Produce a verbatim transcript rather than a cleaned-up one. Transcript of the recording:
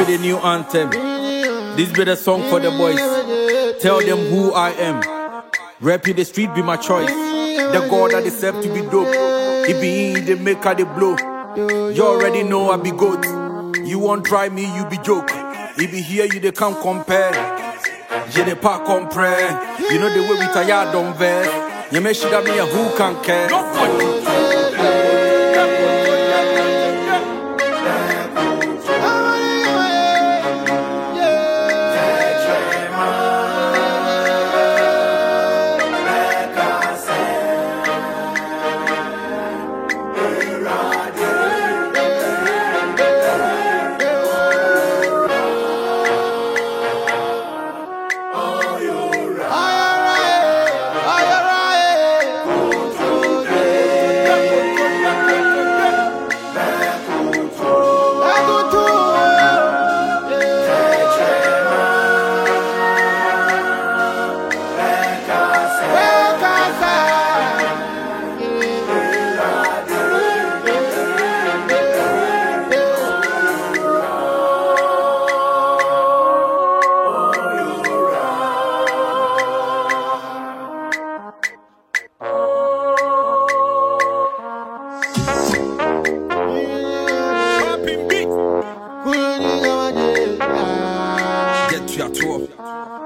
with a new anthem. This be the song for the boys. Tell them who I am. Rap in the street be my choice. The God that deserve to be dope. He be in the maker the blow. You already know I be good. You won't try me, you be joke. He be here, you they can't compare. Je ne pas comprendre. You know the way we tired don't vex. You make sure that me a who can care. Get to your tour.